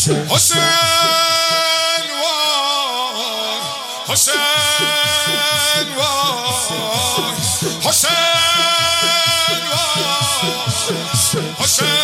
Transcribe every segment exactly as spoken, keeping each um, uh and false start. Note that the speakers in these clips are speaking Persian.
حسین وای حسین وای حسین وای حسین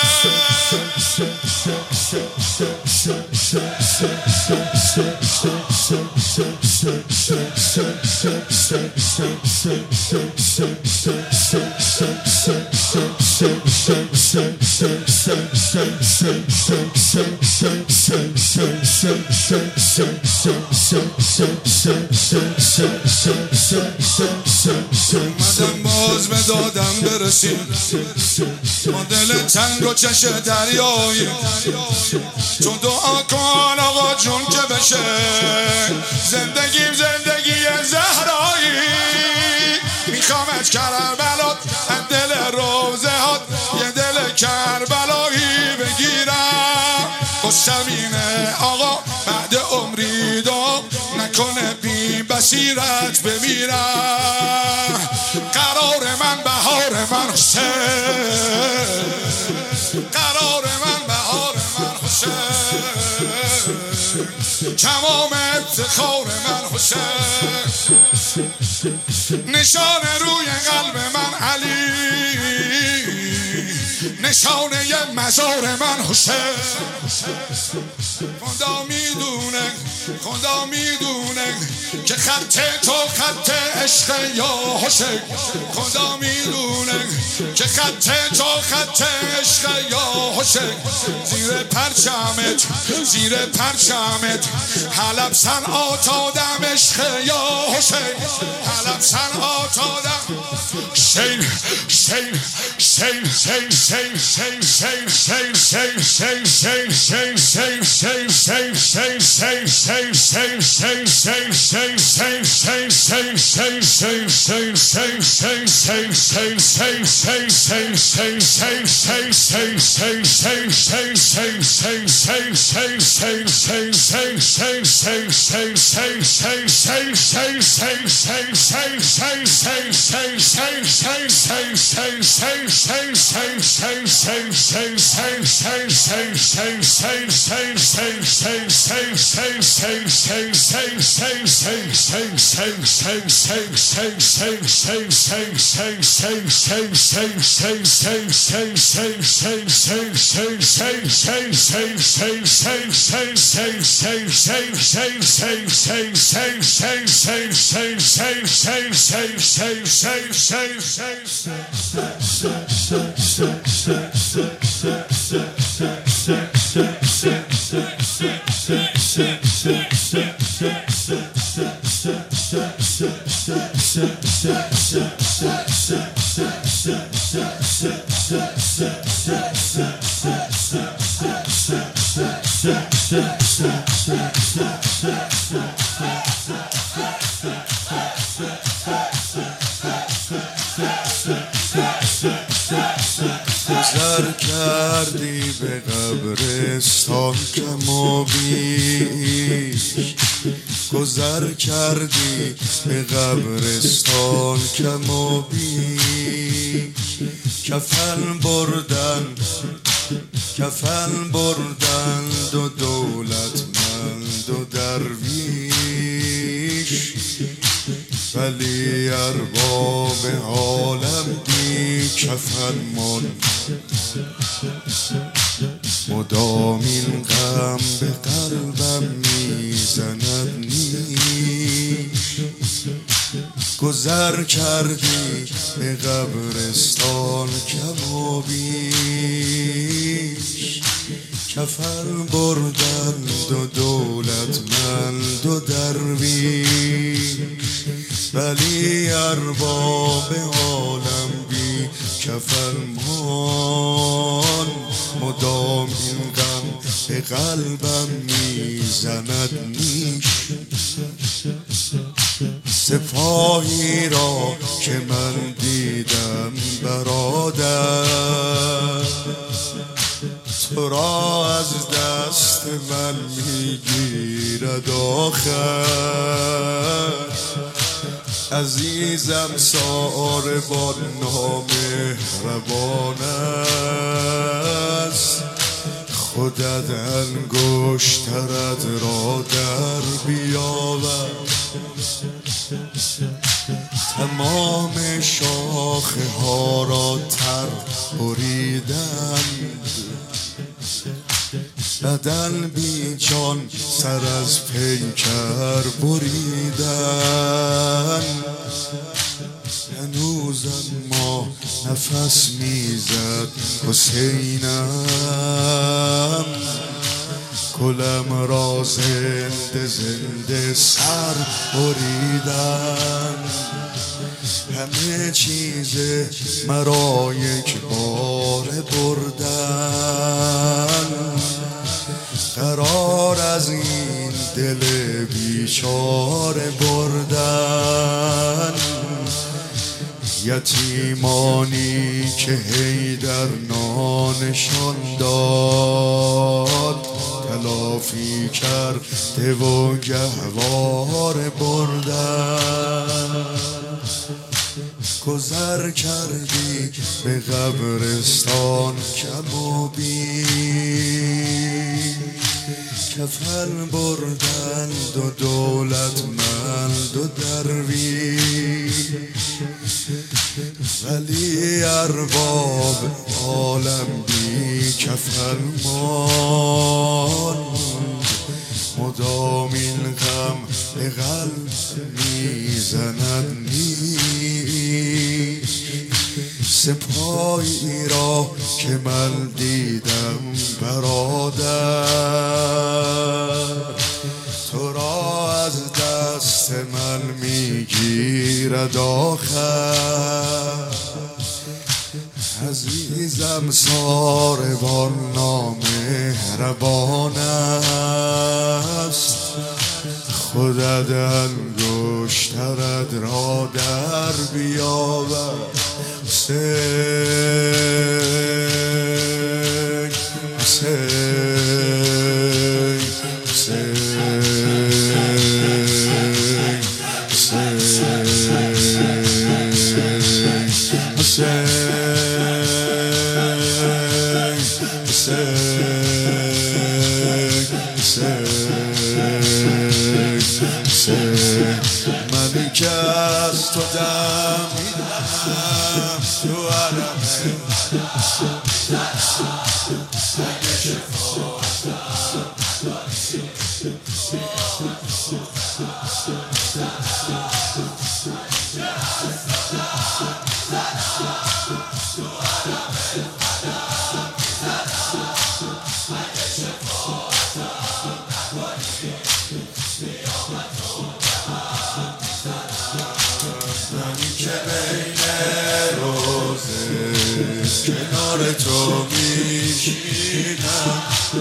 اومدم باز به دادم برسیم ما دل تنگ و چش دریایی چون دعا کن آقا جون که بشه زندگیم زندگی زهرایی میخوامت کربلات از دل روزه هات یه دل کربلایی بگیرم قصم اینه آقا بعد عمری دو نکنه بی بصیرت بمیرم قرار من بهار من حسین قرار من بهار من حسین تمام افتخار من حسین نشانه روی قلب من علی نشانه یه مزار من حسین خدا میدونه خدا میدونه که خط تو خط عشق یا حسین خدا میدونه که خط تو خط عشق یا حسین زیر پرچمت زیر پرچمت حلب صنعات آدم عشق یا حسین حلب صنعات آدم حسین حسین حسین حسین حسین حسین حسین حسین حسین حسین گذر کردی به قبرستان کم و بیش گذر کردی به قبرستان کم و بیش کفن بردن کفن بردن دو دولتمند و درویش ولی ارباب عالم بی کفن من مدام این غم به قلبم میزند نیش گذر کردی به قبرستان کم و بیش کفن بردن دو دولتمند و درویش ولی ارباب عالم بی کفن من مدام این غم به قلبم میزند نیش سپاهی را که من دیدم برادر تو را از دست من میگیرد آخر عزیزم ساربان نامهربان است خودت انگشترت را در بیاور تمام شاخه ها را تر بریدند بدن بی جان سر از پیکر بریدند هنوزم ما نفس میزد حسینم کلم را زنده زنده سر بریدن همه چیز مرا یک بار بردن قرار از این دل بیچاره بردن یتیمانی که حیدر نانشان داد تلافی کرده و گهوار بردن گذر کردی به قبرستان کم و بین کفن بردند و دولتمند و درویش ولی ارباب عالم بی کفن ماند مدام این غم به قلب میزند نیست سپاهی را که من دیدم برادر تو را از دست من میگیرد آخر عزیزم ساربان نامهربان است خودت انگشترت را در بیاور حسین حسین حسین منی که از تو دم میدم تو عالمه منی که بین روزه کنار تو میشینم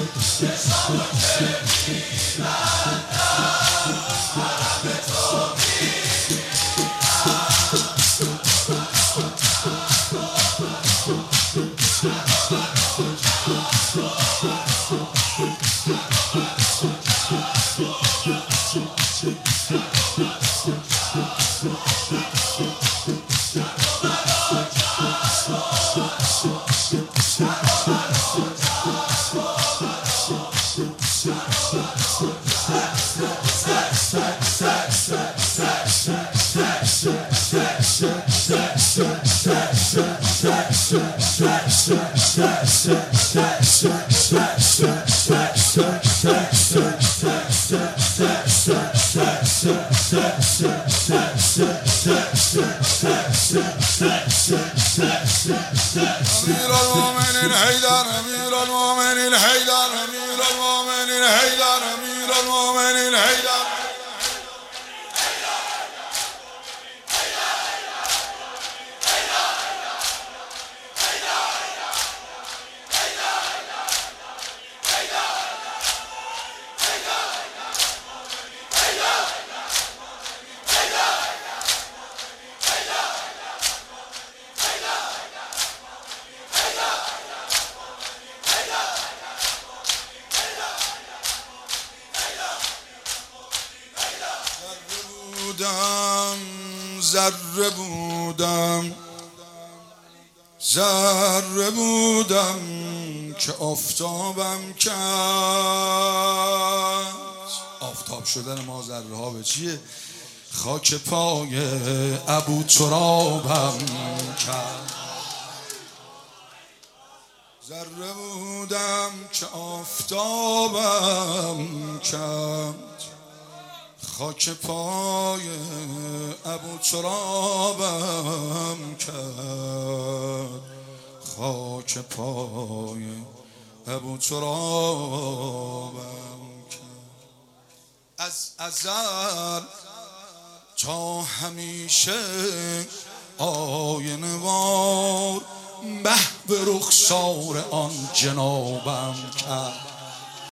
امیر المؤمنین حیدر امیر المؤمنین حیدر امیر المؤمنین حیدر امیر المؤمنین حیدر ذره بودم ذره بودم که آفتابم کرد. آفتاب شدن ما ذره ها به چیه؟ خاک پای ابو ترابم کرد. ذره بودم که آفتابم کرد، خاک پای ابو ترابم کرد، خاک پای ابو ترابم کرد. از ازل تا همیشه آینه وار به رخسار آن جنابم کرد.